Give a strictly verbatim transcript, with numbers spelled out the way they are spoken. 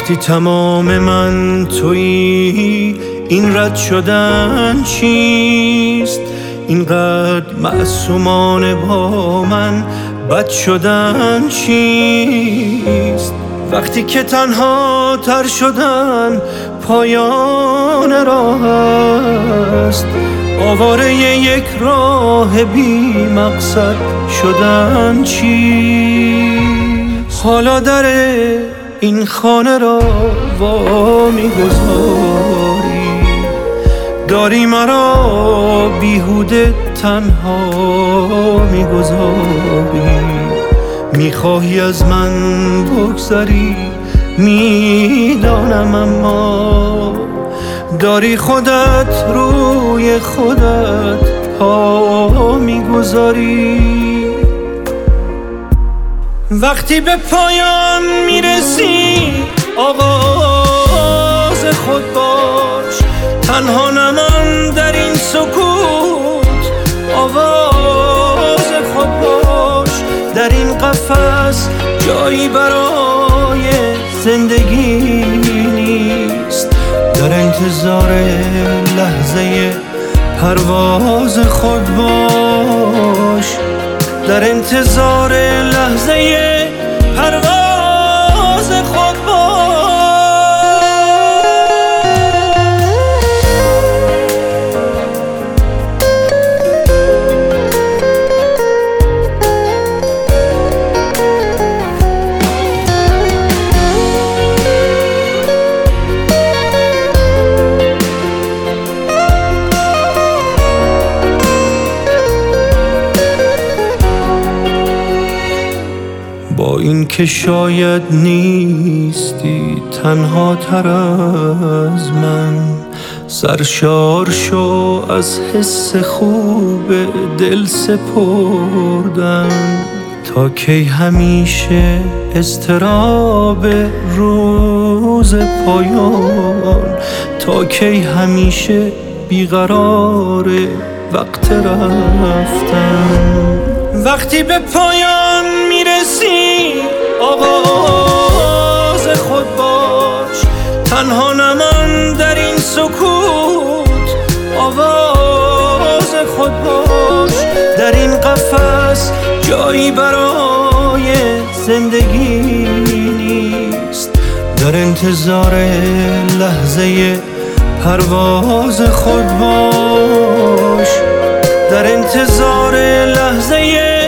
وقتی تمام من تویی این رد شدن چیست؟ اینقدر معصومانه با من بد شدن چیست؟ وقتی که تنها تر شدن پایان راه است، آواره یک راه بی مقصد شدن چیست؟ حالا در این خانه را وا می‌گذاری، داری مرا بیهوده تنها می‌گذاری، میخواهی از من بگذری میدانم، اما داری خودت روی خودت پا میگذاری. وقتی به پایان میرسی آغاز خود باش، تنها نمان در این سکوت آواز خود باش. در این قفس جایی برای زندگی نیست، در انتظار لحظه پرواز خود باش، در انتظار لحظه پرواز خود باش. با این که شاید نیستی تنها تر از من، سرشار شو از حس خوب دل سپردن. تا کی همیشه اضطراب روز پایان، تا کی همیشه بیقرار وقت رفتن. وقتی به پایان میرسی آغاز خود باش، تنها نمان در این سکوت آواز خود باش. در این قفس جایی برای زندگی نیست، در انتظار لحظه پرواز خود باش، در انتظار لحظه